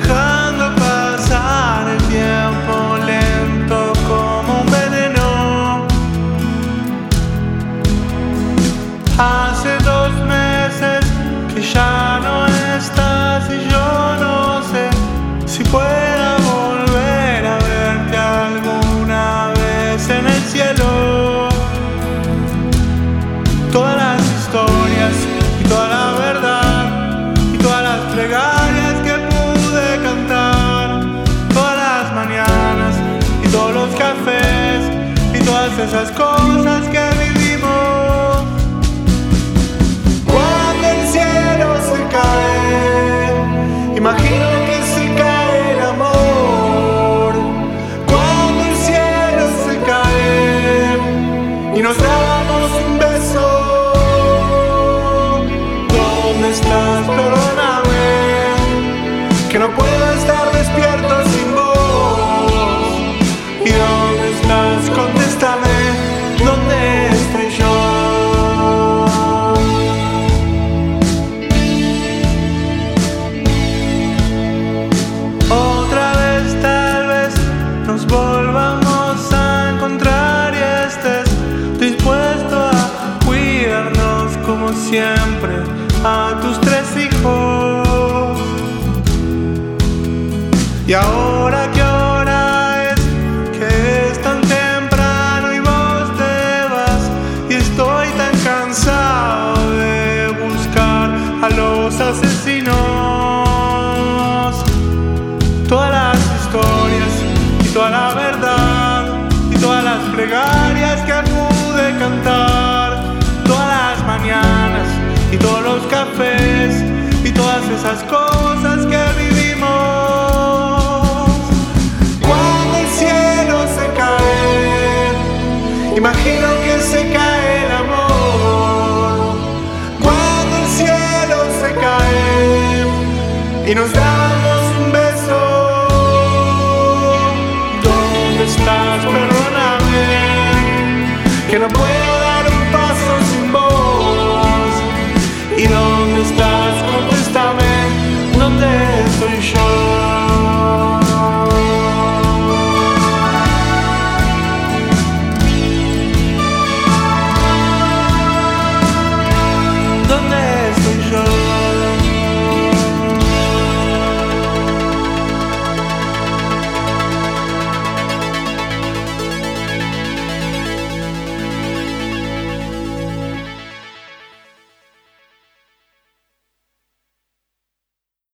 dejando pasar el tiempo lento como un veneno. Hace 2 meses que ya no estás y yo no sé si pueda volver a verte alguna vez en el cielo. Todas las historias y toda la verdad y todas las plegarias que pude cantar, todas las mañanas y todos los cafés y todas esas cosas que vivimos. Cuando el cielo se cae, imagino que se cae el amor. Cuando el cielo se cae y nos damos un beso. ¿Dónde estás? Perdóname, que no puedo estar despierto sin vos. ¿Y dónde estás? Contéstame, ¿dónde estoy yo? Otra vez tal vez nos volvamos a encontrar y estés dispuesto a cuidarnos como siempre a tus 3 hijos. Y ahora, ¿qué hora es? Que es tan temprano y vos te vas. Y estoy tan cansado de buscar a los asesinos. Todas las historias y toda la verdad y todas las plegarias que pude cantar, todas las mañanas y todos los cafés y todas esas cosas que vivimos. Cuando el cielo se cae, imagino que se cae el amor. Cuando el cielo se cae y nos da